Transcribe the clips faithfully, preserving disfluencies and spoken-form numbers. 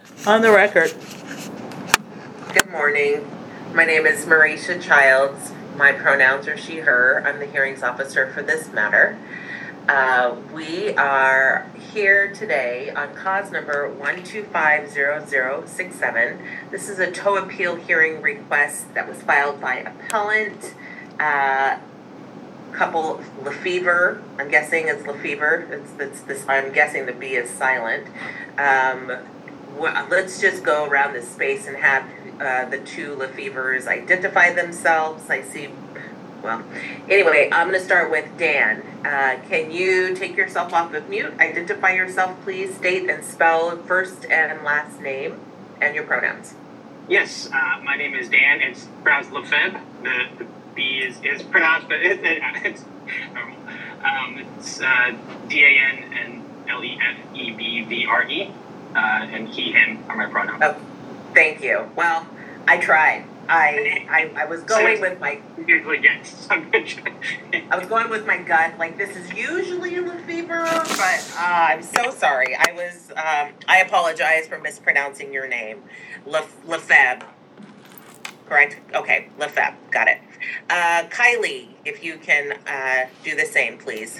On the record. Good morning. My name is Marisha Childs. My pronouns are she, her. I'm the hearings officer for this matter. Uh, we are here today on cause number one two five zero zero six seven. This is a tow appeal hearing request that was filed by appellant, uh, couple Lefevre. I'm guessing it's Lefevre. It's, it's this. I'm guessing the B is silent. Um, wh- let's just go around this space and have uh, the two Lefevres identify themselves. I see. Well, anyway, I'm going to start with Dan. Uh, can you take yourself off of mute? Identify yourself, please. State and spell first and last name and your pronouns. Yes, uh, my name is Dan. It's pronounced Lefebvre. The, the B is, is pronounced, but it, it, it's normal. Um, it's uh, D A N and L E F E B V R E. Uh, and he, him are my pronouns. Oh, thank you. Well, I tried. I, I I was going with my usually yes. I was going with my gut. Like, this is usually Lefevre, but uh, I'm so sorry. I was um, I apologize for mispronouncing your name, Le Lefebvre. Correct? Okay, Lefebvre. Got it. Uh, Kylie, if you can uh, do the same, please.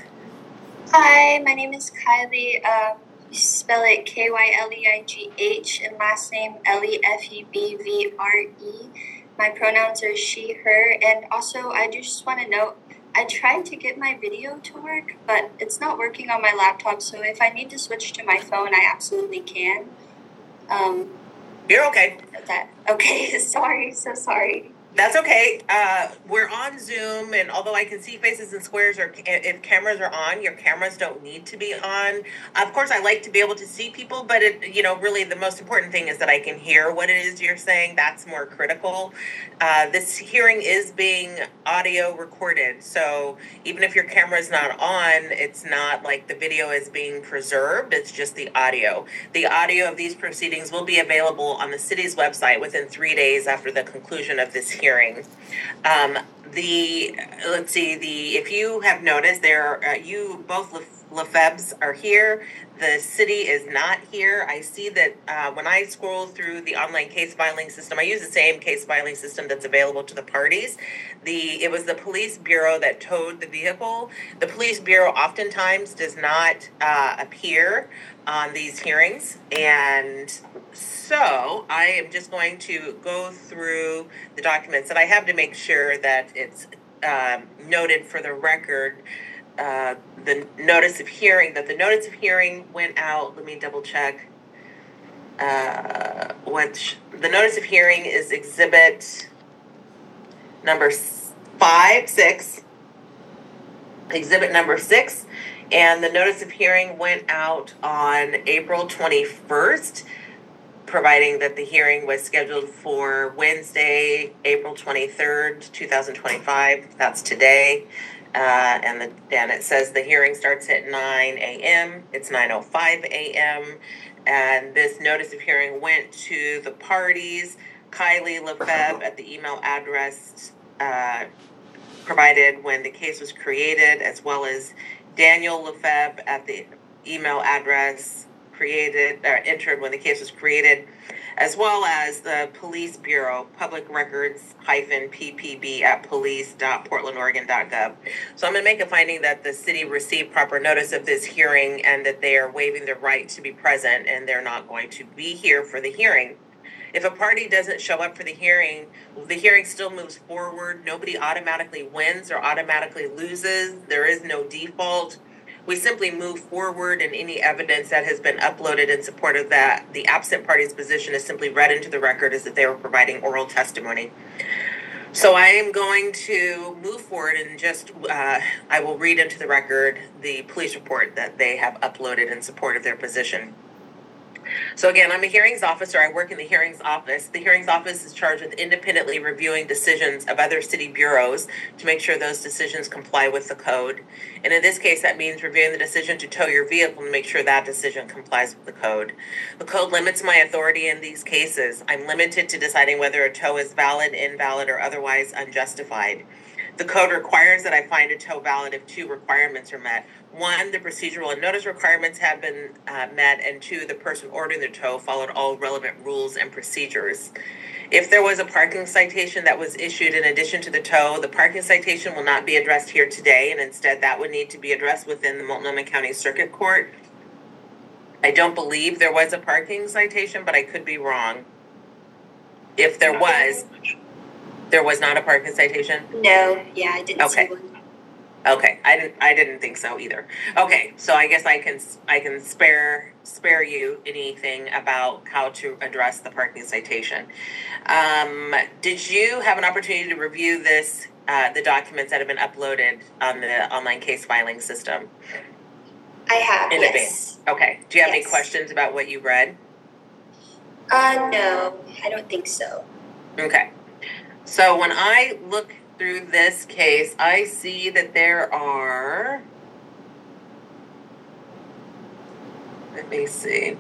Hi, my name is Kylie. Um, you spell it K Y L E I G H, and last name L E F E B V R E. My pronouns are she, her, and also I just want to note, I tried to get my video to work, but it's not working on my laptop, so if I need to switch to my phone, I absolutely can. Um, You're okay. That okay, sorry, so sorry. That's okay. Uh, we're on Zoom, and although I can see faces and squares, or if cameras are on, your cameras don't need to be on. Of course, I like to be able to see people, but it, you know, really the most important thing is that I can hear what it is you're saying. That's more critical. Uh, this hearing is being audio recorded, so even if your camera is not on, it's not like the video is being preserved. It's just the audio. The audio of these proceedings will be available on the city's website within three days after the conclusion of this hearing. Hearing. Um, the let's see the if you have noticed there uh, you both Lefebvres are here. The city is not here. I see that uh, when I scroll through the online case filing system, I use the same case filing system that's available to the parties. The it was the police bureau that towed the vehicle. The police bureau oftentimes does not uh, appear on these hearings, and so I am just going to go through the documents that I have to make sure that it's um, noted for the record. Uh, the notice of hearing, that the notice of hearing went out. Let me double check. Uh, which the notice of hearing is exhibit number five, six. Exhibit number six. And the notice of hearing went out on April twenty-first, providing that the hearing was scheduled for Wednesday, April twenty-third, two thousand twenty-five. That's today. Uh, and, the, and it says the hearing starts at nine a.m. It's nine oh five a.m. And this notice of hearing went to the parties, Kylie Lefebvre at the email address uh, provided when the case was created, as well as Daniel Lefebvre at the email address created or entered when the case was created, as well as the police bureau, public records hyphen ppb at police dot portland oregon dot gov. So I'm going to make a finding that the city received proper notice of this hearing and that they are waiving their right to be present and they're not going to be here for the hearing. If a party doesn't show up for the hearing, the hearing still moves forward. Nobody automatically wins or automatically loses. There is no default. We simply move forward, and any evidence that has been uploaded in support of that, the absent party's position is simply read into the record as if they were providing oral testimony. So I am going to move forward and just, uh, I will read into the record the police report that they have uploaded in support of their position. So again, I'm a hearings officer. I work in the hearings office. The hearings office is charged with independently reviewing decisions of other city bureaus to make sure those decisions comply with the code. And in this case, that means reviewing the decision to tow your vehicle to make sure that decision complies with the code. The code limits my authority in these cases. I'm limited to deciding whether a tow is valid, invalid, or otherwise unjustified. The code requires that I find a tow valid if two requirements are met. one, the procedural and notice requirements have been uh, met, and two, the person ordering the tow followed all relevant rules and procedures. If there was a parking citation that was issued in addition to the tow, the parking citation will not be addressed here today, and instead that would need to be addressed within the Multnomah County Circuit Court. I don't believe there was a parking citation, but I could be wrong. If there was, there was not a parking citation? No, yeah, I didn't Okay. see one. Okay, I didn't. I didn't think so either. Okay, so I guess I can. I can spare spare you anything about how to address the parking citation. Um, did you have an opportunity to review this? Uh, the documents that have been uploaded on the online case filing system I have, in yes. advance. Okay. Do you have any Yes. questions about what you read? Uh, no, I don't think so. Okay. So when I look through this case, I see that there are, let me see,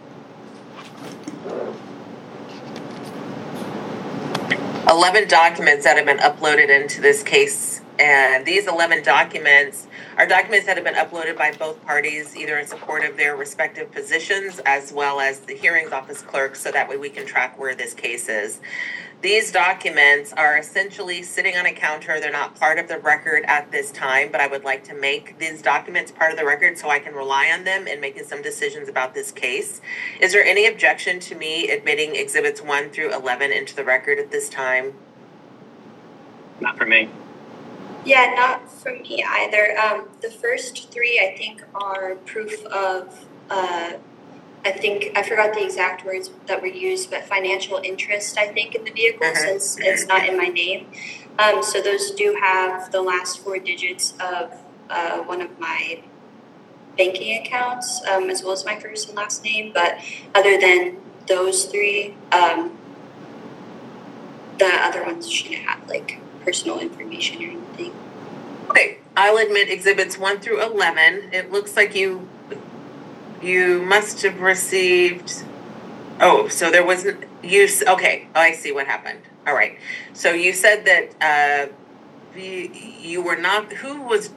eleven documents that have been uploaded into this case. And these eleven documents are documents that have been uploaded by both parties, either in support of their respective positions as well as the hearings office clerk, so that way we can track where this case is. These documents are essentially sitting on a counter. They're not part of the record at this time, but I would like to make these documents part of the record so I can rely on them in making some decisions about this case. Is there any objection to me admitting exhibits one through eleven into the record at this time? Not for me. Yeah, not for me either. Um, the first three, I think, are proof of, uh, I think, I forgot the exact words that were used, but financial interest, I think, in the vehicle, Mhm. since it's not in my name. Um, so those do have the last four digits of uh, one of my banking accounts, um, as well as my first and last name. But other than those three, um, the other ones shouldn't have, like, personal information or anything. Okay, I'll admit exhibits one through eleven. It looks like you you must have received. Oh, so there wasn't use. Okay, oh, I see what happened. All right. So you said that uh, you, you were not. Who was?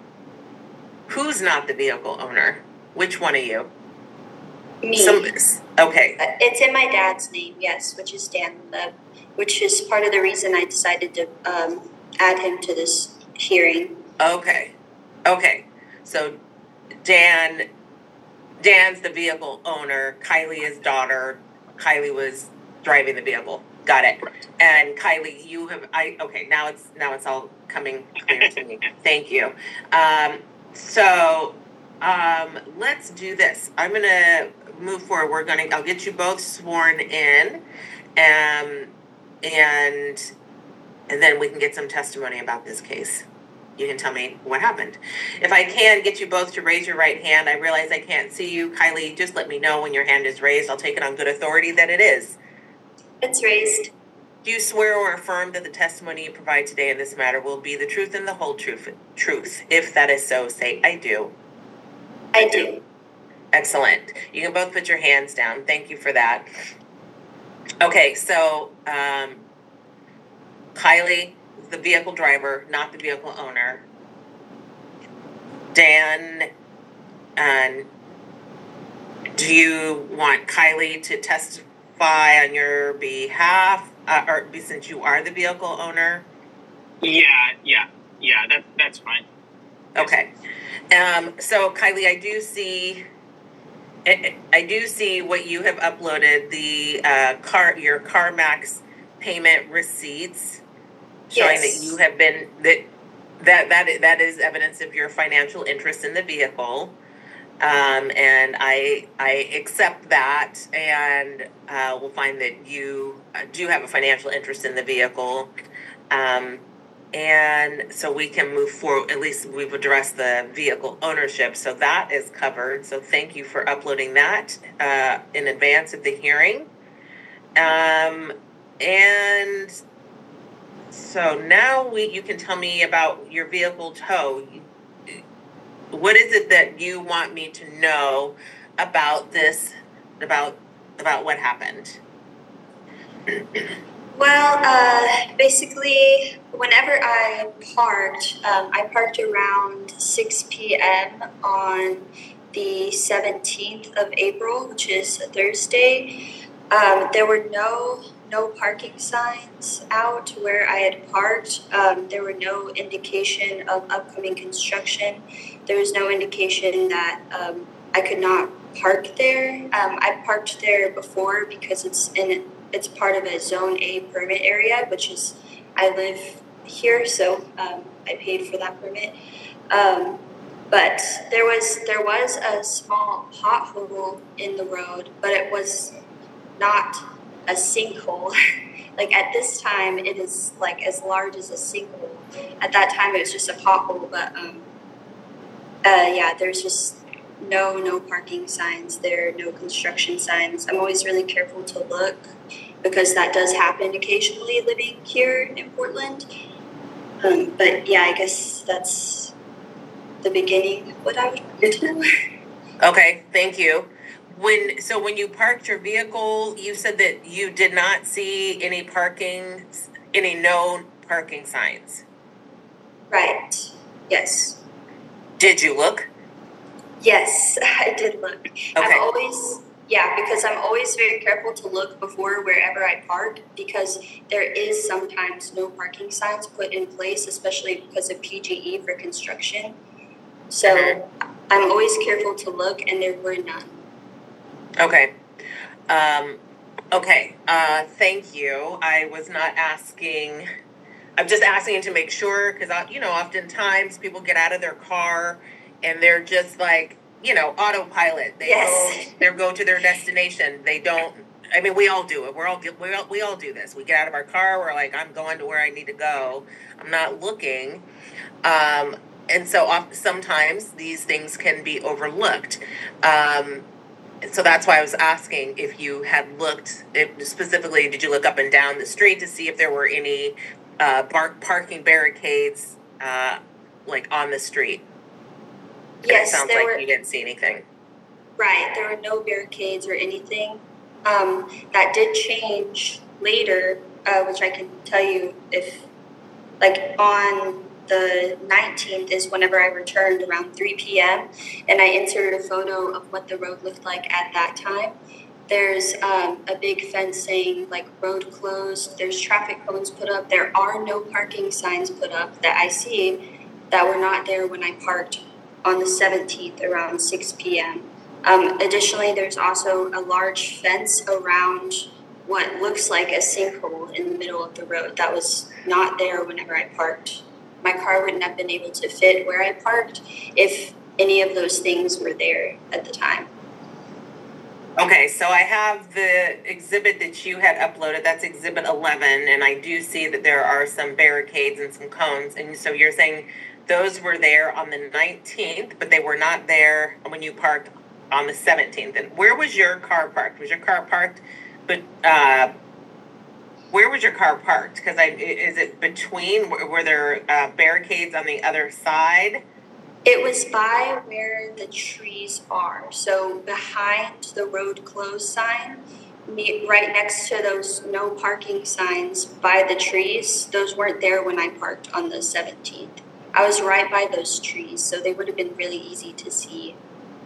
Who's not the vehicle owner? Which one of you? Me. Some. Okay. Uh, It's in my dad's name, yes, which is Dan Leb, which is part of the reason I decided to um, add him to this hearing. Okay. Okay. So Dan Dan's the vehicle owner. Kylie is daughter. Kylie was driving the vehicle. Got it. Correct. And Kylie, you have I okay, now it's now it's all coming clear to me. Thank you. Um so um let's do this. I'm gonna move forward. We're gonna I'll get you both sworn in. Um and and then we can get some testimony about this case. You can tell me what happened. If I can get you both to raise your right hand, I realize I can't see you. Kylie, just let me know when your hand is raised. I'll take it on good authority that it is. It's raised. Do you swear or affirm that the testimony you provide today in this matter will be the truth and the whole truth? Truth. If that is so, say I do. I do. Excellent. You can both put your hands down. Thank you for that. Okay, so um, Kylie, the vehicle driver, not the vehicle owner. Dan, um, do you want Kylie to testify on your behalf, uh, or since you are the vehicle owner? Yeah, yeah, yeah. That that's fine. Okay. Um, so Kylie, I do see, I, I do see what you have uploaded, the uh, car, your CarMax payment receipts, showing Yes. that you have been that that that that is evidence of your financial interest in the vehicle, um, and I I accept that, and uh, we'll find that you uh, do have a financial interest in the vehicle, um, and so we can move forward. At least we've addressed the vehicle ownership, so that is covered. So thank you for uploading that uh, in advance of the hearing, um, and. So now we, you can tell me about your vehicle tow. What is it that you want me to know about this, about about what happened? Well, uh, basically, whenever I parked, um, I parked around six p.m. on the seventeenth of April, which is a Thursday. Um, there were no no parking signs out where I had parked. Um, there were no indication of upcoming construction. There was no indication that um, I could not park there. Um, I parked there before because it's in it's part of a Zone A permit area, which is I live here, so um, I paid for that permit. Um, but there was there was a small pothole in the road, but it was not a sinkhole. Like at this time, it is like as large as a sinkhole. At that time, it was just a pothole. But um, uh, yeah, there's just no no parking signs there, no construction signs. I'm always really careful to look because that does happen occasionally living here in Portland. Um, but yeah, I guess that's the beginning of what I would want to know. Okay, thank you. When so when you parked your vehicle, you said that you did not see any parking, any no parking signs. Right. Yes. Did you look? Yes, I did look. Okay. I'm always, yeah, because I'm always very careful to look before wherever I park because there is sometimes no parking signs put in place, especially because of P G E for construction. So mm-hmm. I'm always careful to look, and there were none. Okay. Um, okay. Uh, thank you. I was not asking, I'm just asking to make sure because, you know, oftentimes people get out of their car and they're just like, you know, autopilot. They yes. go, they go to their destination. They don't, I mean, we all do it. We're all, we all, we all do this. We get out of our car. We're like, I'm going to where I need to go. I'm not looking. Um, and so oft, sometimes these things can be overlooked. Um, So that's why I was asking if you had looked, if specifically, did you look up and down the street to see if there were any uh, bar- parking barricades, uh, like on the street? And yes, it sounds there like were, you didn't see anything. Right, there were no barricades or anything. Um, that did change later, uh, which I can tell you if, like on the nineteenth is whenever I returned around three p.m. and I inserted a photo of what the road looked like at that time. There's um, a big fence saying like road closed. There's traffic cones put up. There are no parking signs put up that I see that were not there when I parked on the seventeenth around six p.m. Um, additionally, there's also a large fence around what looks like a sinkhole in the middle of the road that was not there whenever I parked. My car wouldn't have been able to fit where I parked if any of those things were there at the time. Okay, so I have the exhibit that you had uploaded. That's exhibit eleven, and I do see that there are some barricades and some cones. And so you're saying those were there on the nineteenth, but they were not there when you parked on the seventeenth. And where was your car parked? Was your car parked, but uh, where was your car parked? Because I is it between? Were there uh, barricades on the other side? It was by where the trees are. So behind the road closed sign, right next to those no parking signs by the trees, those weren't there when I parked on the seventeenth. I was right by those trees, so they would have been really easy to see.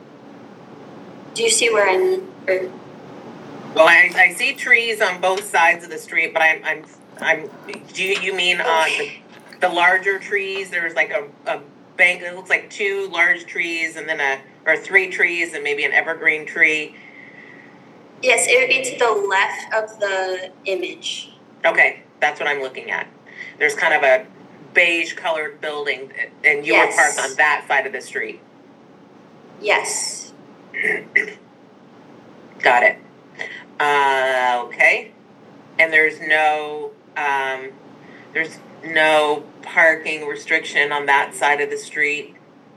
Do you see where I mean? Or... Well, I, I see trees on both sides of the street, but I'm I'm I'm. Do you, you mean on uh, the, the larger trees? There's like a, a bank. It looks like two large trees, and then a or three trees, and maybe an evergreen tree. Yes, it would be to the left of the image. Okay, that's what I'm looking at. There's kind of a beige colored building, and you yes. were parked on that side of the street. Yes. Got it. Uh, okay. And there's no um, there's no parking restriction on that side of the street.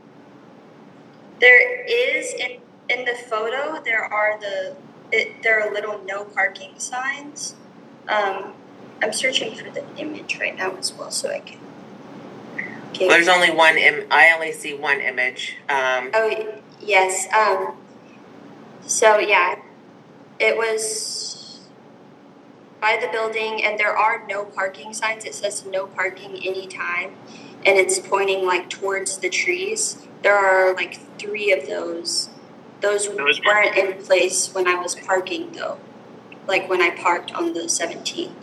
There is in in the photo. There are the it, there are little no parking signs. Um, I'm searching for the image right now as well, so I can. Okay. Well, there's only one. Im- I only see one image. Um, oh yes. Um, so yeah, it was. by the building, and there are no parking signs. It says no parking anytime, and it's pointing like towards the trees. There are like three of those. Those, those weren't in place when I was parking though, like when I parked on the seventeenth.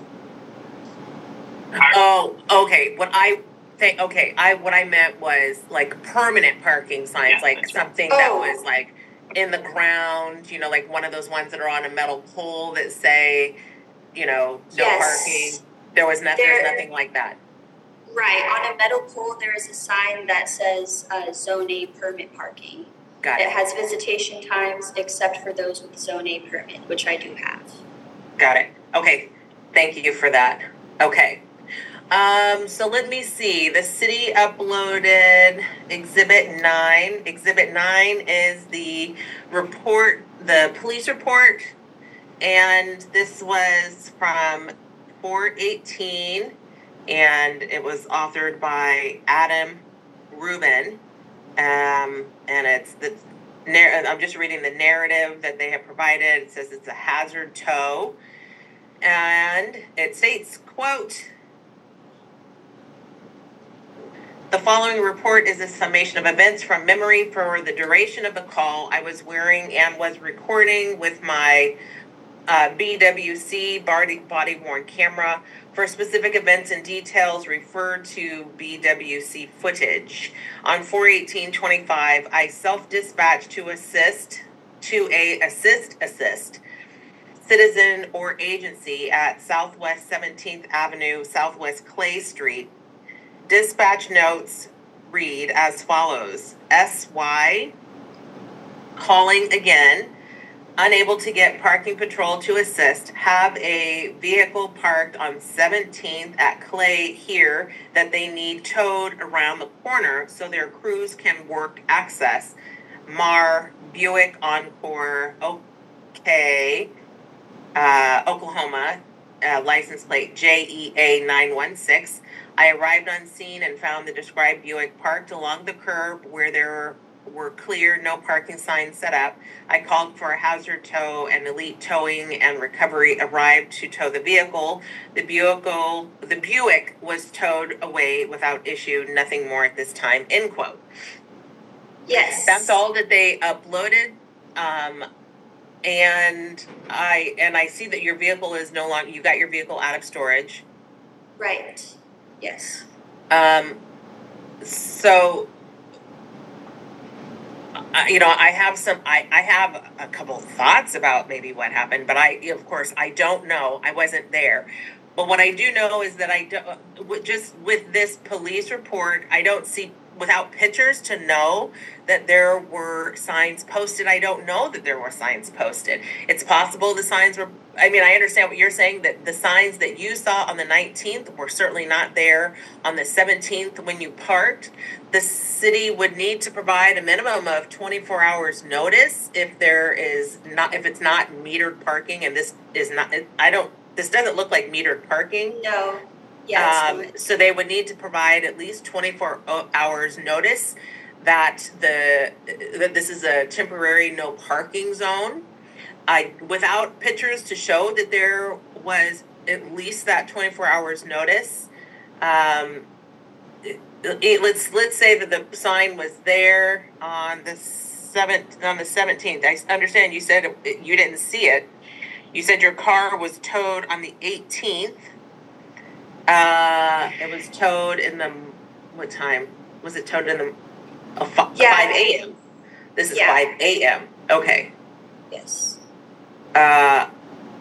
Oh, okay. What I think, okay, I what I meant was like permanent parking signs, yeah, like something right. that oh. was like in the ground, you know, like one of those ones that are on a metal pole that say, you know, no yes. parking. There was nothing. There, there's nothing like that. Right. On a metal pole, there is a sign that says uh, Zone A permit parking. Got it. It has visitation times except for those with Zone A permit, which I do have. Got it. Okay. Thank you for that. Okay. Um, so let me see. The city uploaded Exhibit nine. Exhibit nine is the report, the police report, and this was from four eighteen, and it was authored by Adam Rubin. Um, and it's the narr- I'm just reading the narrative that they have provided. It says it's a hazard tow, and it states, quote, "The following report is a summation of events from memory. For the duration of the call, I was wearing and was recording with my uh, B W C body, body-worn camera. For specific events and details, refer to B W C footage. On four eighteen twenty-five, I self-dispatched to assist, to a assist assist citizen or agency at Southwest seventeenth Avenue, Southwest Clay Street. Dispatch notes read as follows. S Y, calling again, unable to get parking patrol to assist, have a vehicle parked on seventeenth at Clay here that they need towed around the corner so their crews can work access. Mar, Buick Encore, okay, uh, Oklahoma, uh, license plate J E A nine one six. I arrived on scene and found the described Buick parked along the curb where there were clear no parking signs set up. I called for a hazard tow, and Elite Towing and Recovery arrived to tow the vehicle. The Buick, the Buick was towed away without issue. Nothing more at this time." End quote. Yes. That's all that they uploaded. Um, and I and I see that your vehicle is no longer. You got your vehicle out of storage. Right. Yes. Um, so, uh, you know, I have some, I, I have a couple of thoughts about maybe what happened, but I, of course, I don't know. I wasn't there. But what I do know is that I don't, just with this police report, I don't see, without pictures to know that there were signs posted. I don't know that there were signs posted. It's possible the signs were, I mean, I understand what you're saying, that the signs that you saw on the nineteenth were certainly not there on the seventeenth when you parked. The city would need to provide a minimum of twenty-four hours notice if there is not, if it's not metered parking, and this is not, I don't, this doesn't look like metered parking. No. Yes. Um, so they would need to provide at least twenty-four hours notice that the that this is a temporary no parking zone. I without pictures to show that there was at least that twenty-four hours notice. Um, it, it, let's let's say that the sign was there on the seventh on the seventeenth. I understand you said it, you didn't see it. You said your car was towed on the eighteenth. Uh, it was towed in the, what time? Was it towed in the, oh, f- yeah. five a.m.? This is yeah. five a.m. Okay. Yes. Uh,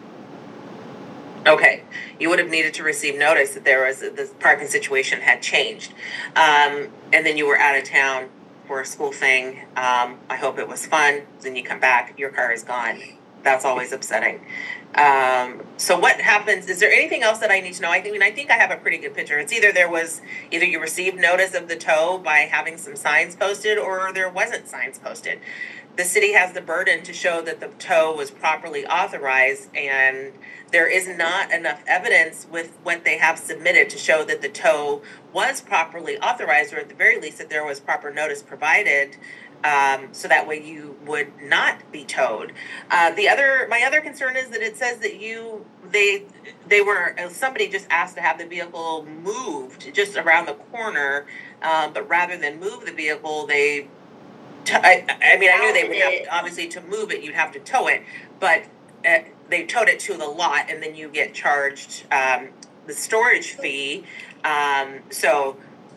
okay. You would have needed to receive notice that there was, the parking situation had changed. Um, and then you were out of town for a school thing. Um, I hope it was fun. Then you come back, your car is gone. That's always upsetting. Um, so what happens? Is there anything else that I need to know? I think, I mean, I think I have a pretty good picture. It's either there was, either you received notice of the tow by having some signs posted, or there wasn't signs posted. The city has the burden to show that the tow was properly authorized, and there is not enough evidence with what they have submitted to show that the tow was properly authorized, or at the very least that there was proper notice provided Um, so that way you would not be towed. Uh, the other, my other concern is that it says that you, they, they were, somebody just asked to have the vehicle moved just around the corner, um, but rather than move the vehicle, they, t- I, I mean, I knew they would have, to, obviously to move it, you'd have to tow it, but uh, they towed it to the lot and then you get charged, um, the storage fee. Um, so,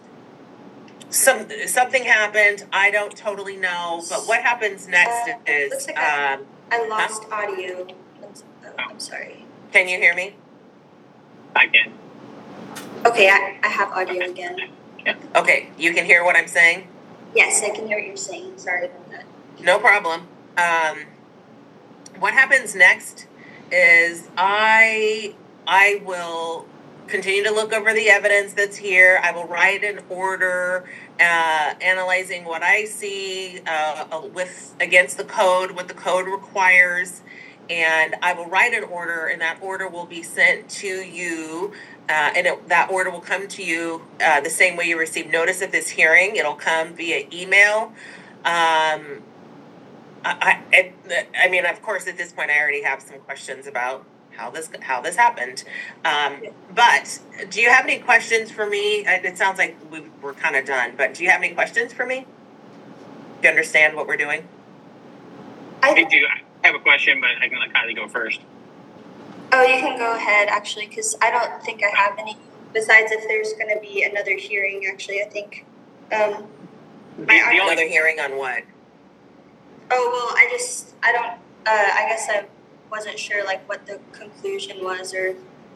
Some something happened. I don't totally know, but what happens next Uh, is looks like I- um, I lost audio. I'm, oh, I'm sorry. can you hear me? I can. Okay, I, I have audio again. Okay, you can hear what I'm saying? Yes, I can hear what you're saying. Sorry about that. No problem. Um, what happens next is I I will continue to look over the evidence that's here. I will write an order uh, analyzing what I see uh, with against the code, what the code requires, and I will write an order, and that order will be sent to you. Uh, and it, that order will come to you uh, the same way you receive notice of this hearing. It'll come via email. Um, I, I, I mean, of course, at this point, I already have some questions about how this how this happened. Um, but do you have any questions for me? It sounds like we, we're kind of done, but do you have any questions for me? Do you understand what we're doing? I I, do. I have a question, but I can let Kylie go first. oh, you can go ahead, actually, because I don't think I have any, besides if there's going to be another hearing, actually, I think. Um, The, My- the only Another hearing on what? oh, well, I just, I don't, uh, I guess I wasn't sure, like, what the conclusion was, or,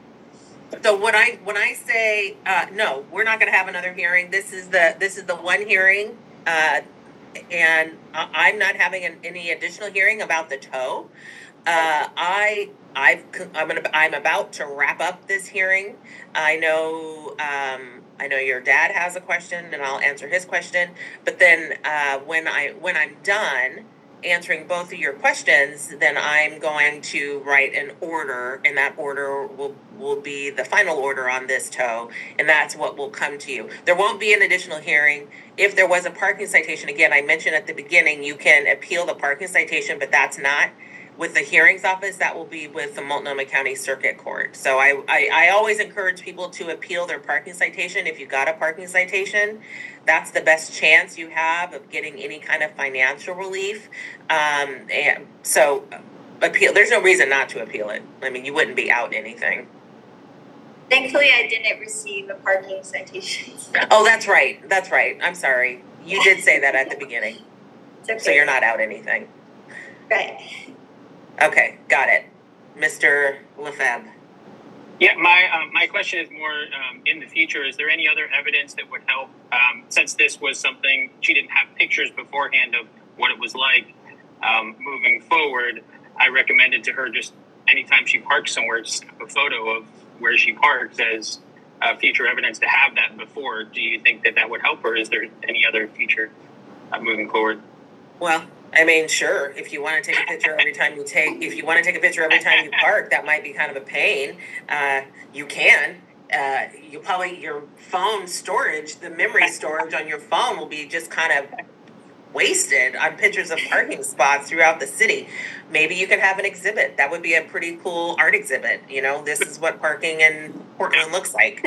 So when I when I say uh, no, we're not going to have another hearing. This is the this is the one hearing, uh, and I, I'm not having an, any additional hearing about the tow. Uh, I I've I'm gonna I'm about to wrap up this hearing. I know um, I know your dad has a question, and I'll answer his question. But then uh, when I when I'm done answering both of your questions, then I'm going to write an order, and that order will will be the final order on this tow, and that's what will come to you. There won't be an additional hearing. If there was a parking citation, again, I mentioned at the beginning, you can appeal the parking citation, but that's not with the hearings office. That will be with the Multnomah County Circuit Court. So I, I, I always encourage people to appeal their parking citation. If you got a parking citation, that's the best chance you have of getting any kind of financial relief. Um, and so appeal, there's no reason not to appeal it. I mean, you wouldn't be out anything. thankfully, I didn't receive a parking citation. Oh, that's right. That's right. I'm sorry. You did say that at the beginning. It's okay. So you're not out anything. Right. Okay, got it. Mister Lefebvre. Yeah, my um, my question is more um, in the future. Is there any other evidence that would help? Um, since this was something she didn't have pictures beforehand of what it was like um, moving forward, I recommended to her just anytime she parks somewhere, just snap a photo of where she parks as uh, future evidence to have that before. Do you think that that would help, or is there any other feature uh, moving forward? Well, I mean, sure. If you want to take a picture every time you take, if you want to take a picture every time you park, that might be kind of a pain. Uh, you can. Uh, you probably your phone storage, the memory storage on your phone will be just kind of wasted on pictures of parking spots throughout the city. Maybe you can have an exhibit. That would be a pretty cool art exhibit. You know, this is what parking in Portland looks like.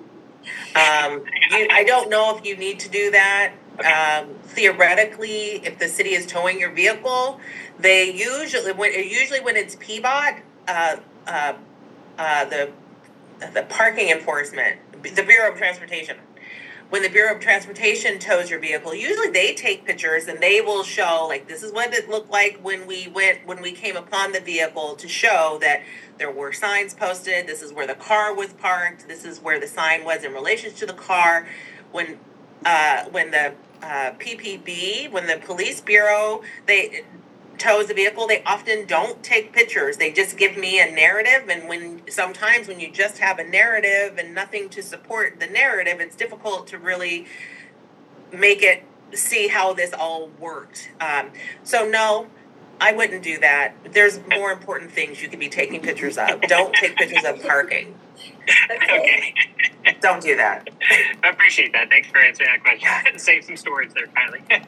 Um, you, I don't know if you need to do that. Um, theoretically, if the city is towing your vehicle, they usually when usually when it's P B O T, uh, uh, uh, the the parking enforcement, the Bureau of Transportation. When the Bureau of Transportation tows your vehicle, usually they take pictures and they will show, like, this is what it looked like when we went, when we came upon the vehicle, to show that there were signs posted. This is where the car was parked. This is where the sign was in relation to the car. When, uh, when the uh, P P B, when the police bureau, they tows the vehicle, they often don't take pictures. They just give me a narrative, and when sometimes when you just have a narrative and nothing to support the narrative, it's difficult to really make it see how this all worked. Um, so no, I wouldn't do that. There's more important things you could be taking pictures of. Don't take pictures of parking. Okay. Don't do that. I appreciate that. Thanks for answering that question. Save some storage there, Kylie.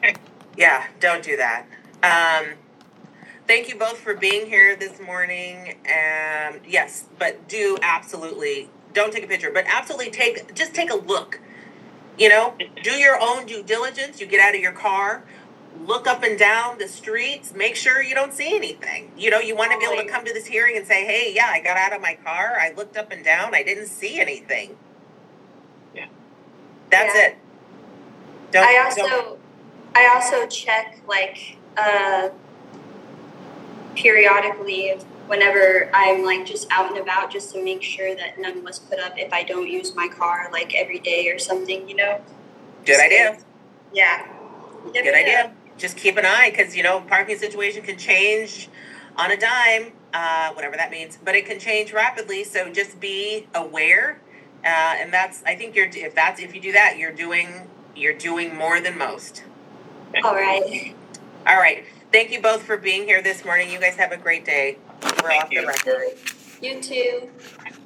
Yeah, don't do that. Um, thank you both for being here this morning. And yes, but do absolutely don't take a picture, but absolutely take just take a look. You know, do your own due diligence. You get out of your car, look up and down the streets, make sure you don't see anything. You know, you want to be able to come to this hearing and say, hey, yeah, I got out of my car, I looked up and down, I didn't see anything. Yeah. That's Yeah. it. Don't, I also don't, I also check like uh periodically whenever I'm like just out and about just to make sure that none was put up if I don't use my car like every day or something, you know? good idea. Yeah. Good idea. Just keep an eye, because you know parking situation can change on a dime, uh, whatever that means. But it can change rapidly, so just be aware. Uh, and that's I think you're if that's if you do that, you're doing you're doing more than most. All right. All right. Thank you both for being here this morning. You guys have a great day. We're Thank off you. the record. You too.